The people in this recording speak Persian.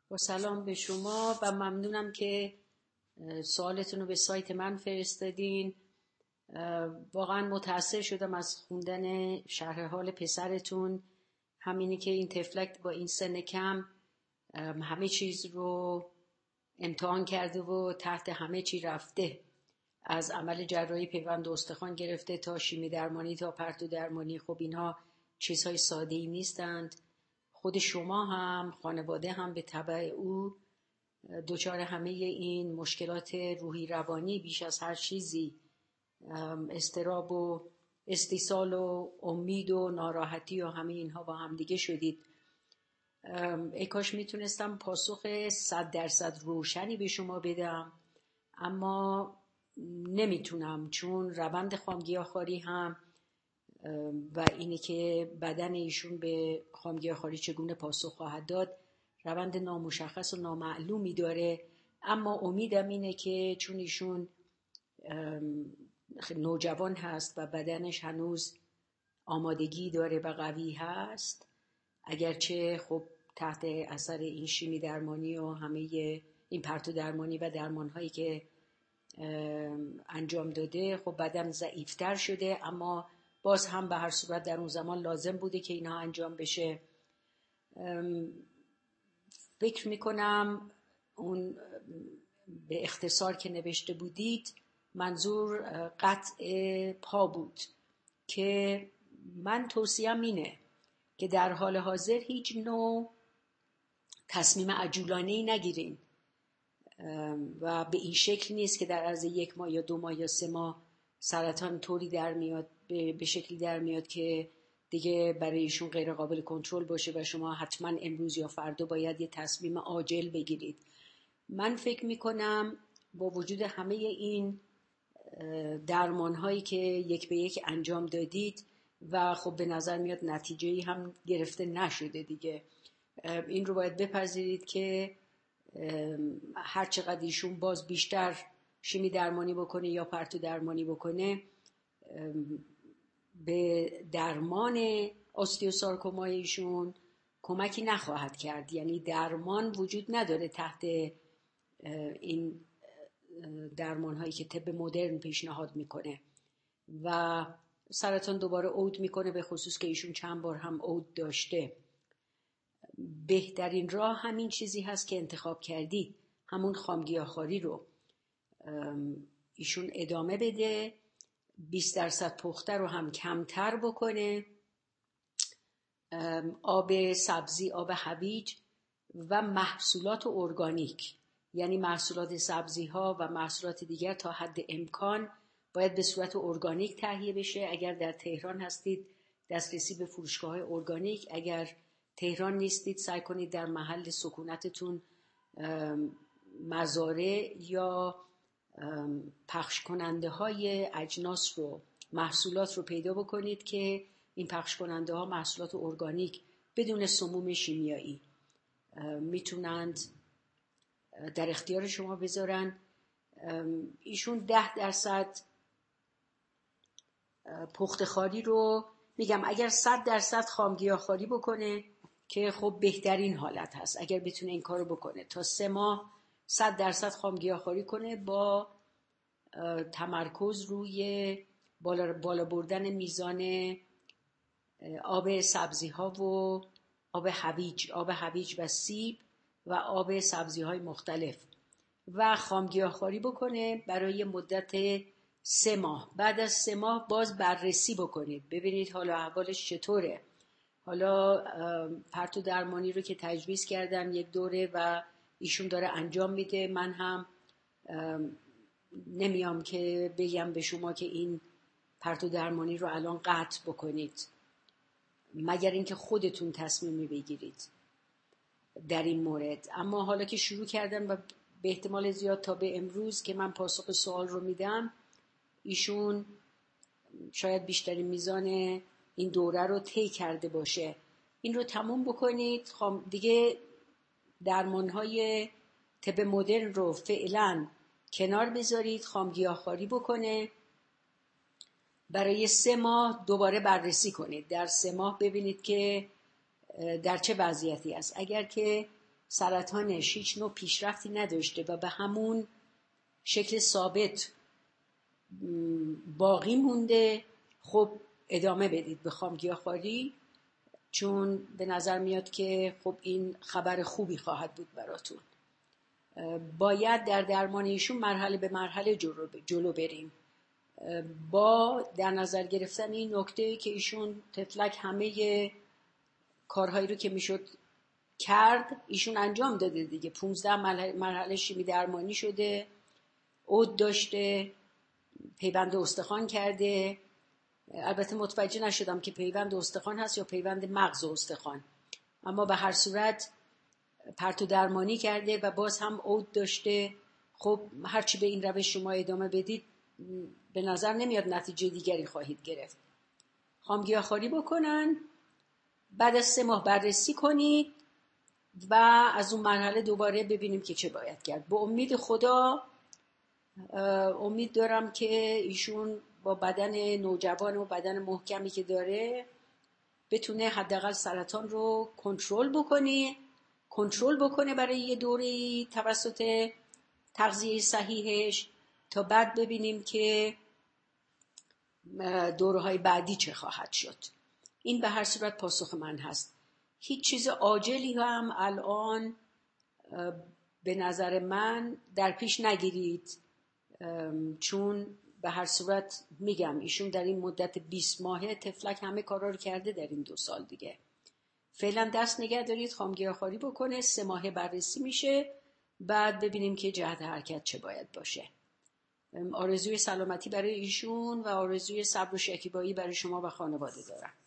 با سلام به شما و ممنونم که سوالتون رو به سایت من فرستادین. واقعا متأثر شدم از خوندن شرح حال پسرتون. همینی که این تفلک با این سن کم همه چیز رو امتحان کرده و تحت همه چی رفته، از عمل جراحی پیوند استخوان گرفته تا شیمی درمانی تا پرتو درمانی. خب اینها چیزهای ساده‌ای نیستند. خود شما هم، خانواده هم به تبع او دچار همه این مشکلات روحی روانی بیش از هر چیزی، اضطراب و استیصال و امید و ناراحتی و همه اینها با هم دیگه شدید. ای کاش میتونستم پاسخ 100% روشنی به شما بدم، اما نمیتونم، چون روند خامگیاخواری هم و اینی که بدن ایشون به خامگیاخواری چگونه پاسخ خواهد داد روند نامشخص و نامعلومی داره. اما امیدم اینه که چون ایشون نوجوان هست و بدنش هنوز آمادگی داره و قوی هست، اگرچه خب تحت اثر این شیمی درمانی و همه این پرتو درمانی و درمانهایی که انجام داده، خب بدن ضعیفتر شده، اما باز هم به هر صورت در اون زمان لازم بوده که اینها انجام بشه. فکر میکنم اون به اختصار که نوشته بودید منظور قطع پا بود، که من توصیه‌ام اینه که در حال حاضر هیچ نوع تصمیم عجولانه‌ای نگیرین و به این شکل نیست که در عرض 1 ماه یا 2 ماه یا 3 ماه سرطان طوری در میاد، به شکلی در میاد که دیگه برای ایشون غیر قابل کنترل باشه و شما حتما امروز یا فردا باید یه تصمیم عاجل بگیرید. من فکر میکنم با وجود همه این درمان هایی که یک به یک انجام دادید و خب به نظر میاد نتیجه‌ای هم گرفته نشده دیگه، این رو باید بپذیرید که هر چقدر ایشون باز بیشتر شیمی درمانی بکنه یا پرتو درمانی بکنه، به درمان استئوسارکومای ایشون کمکی نخواهد کرد. یعنی درمان وجود نداره تحت این درمان هایی که طب مدرن پیشنهاد میکنه و سرطان دوباره عود میکنه، به خصوص که ایشون چند بار هم عود داشته. بهترین راه همین چیزی هست که انتخاب کردی، همون خامگیاخواری رو ایشون ادامه بده، 20% پخته رو هم کمتر بکنه، آب سبزی، آب هویج و محصولات ارگانیک، یعنی محصولات سبزی ها و محصولات دیگر تا حد امکان باید به صورت ارگانیک تهیه بشه. اگر در تهران هستید دسترسی به فروشگاه های ارگانیک، اگر تهران نیستید سعی کنید در محل سکونتتون مزارع یا پخش کننده های اجناس رو، محصولات رو پیدا بکنید که این پخش کننده ها محصولات ارگانیک بدون سموم شیمیایی میتونند در اختیار شما بذارن. ایشون 10% پخته‌خواری رو میگم، اگر 100% خامگیاخواری بکنه که خب بهترین حالت هست، اگر بتونه این کارو بکنه تا 3 ماه 100% خامگیاخواری کنه با تمرکز روی بالا بردن میزان آب سبزی ها و آب هویج و سیب و آب سبزی های مختلف و خامگیاخواری بکنه برای مدت 3 ماه. بعد از 3 ماه باز بررسی بکنید، ببینید حالا احوالش چطوره. حالا پرتو درمانی رو که تجویز کردم 1 دوره و ایشون داره انجام میده، من هم نمیام که بگم به شما که این پرتو درمانی رو الان قطع بکنید، مگر اینکه خودتون تصمیمی بگیرید در این مورد. اما حالا که شروع کردن و به احتمال زیاد تا به امروز که من پاسخ سوال رو میدم، ایشون شاید بیشترین میزان این دوره رو طی کرده باشه. این رو تموم بکنید دیگه، درمانهای طب مدرن رو فعلا کنار بذارید، خامگیاخواری بکنه برای 3 ماه، دوباره بررسی کنید. در 3 ماه ببینید که در چه وضعیتی است. اگر که سرطانش هیچ نوع پیشرفتی نداشته و به همون شکل ثابت باقی مونده، خب ادامه بدید به خامگیاخواری، چون به نظر میاد که خب این خبر خوبی خواهد بود براتون. باید در درمان ایشون مرحله به مرحله جلو بریم با در نظر گرفتن این نکته که ایشون تفلک همه کارهایی رو که میشد کرد ایشون انجام داده دیگه. 15 مرحله شیمی درمانی شده، عود داشته، پیوند استخوان کرده. البته متوجه نشدم که پیوند استخوان هست یا پیوند مغز و استخوان، اما به هر صورت پرتو درمانی کرده و باز هم عود داشته. خب هرچی به این روش شما ادامه بدید به نظر نمیاد نتیجه دیگری خواهید گرفت. خامگیاخواری بکنن، بعد از 3 ماه بررسی کنید و از اون مرحله دوباره ببینیم که چه باید کرد. به امید خدا امید دارم که ایشون با بدن نوجوان و بدن محکمی که داره بتونه حداقل سرطان رو کنترل بکنه برای یه دوری توسط تغذیه صحیحش، تا بعد ببینیم که دوره‌های بعدی چه خواهد شد. این به هر صورت پاسخ من هست. هیچ چیز عاجلی هم الان به نظر من در پیش نگیرید، چون به هر صورت میگم ایشون در این مدت 20 ماهه تفلک همه کارا رو کرده در این 2 سال دیگه. فعلا دست نگه دارید، خامگیاخواری بکنه، 3 ماهه بررسی میشه، بعد ببینیم که جهت حرکت چه باید باشه. آرزوی سلامتی برای ایشون و آرزوی صبر و شکیبایی برای شما و خانواده دارم.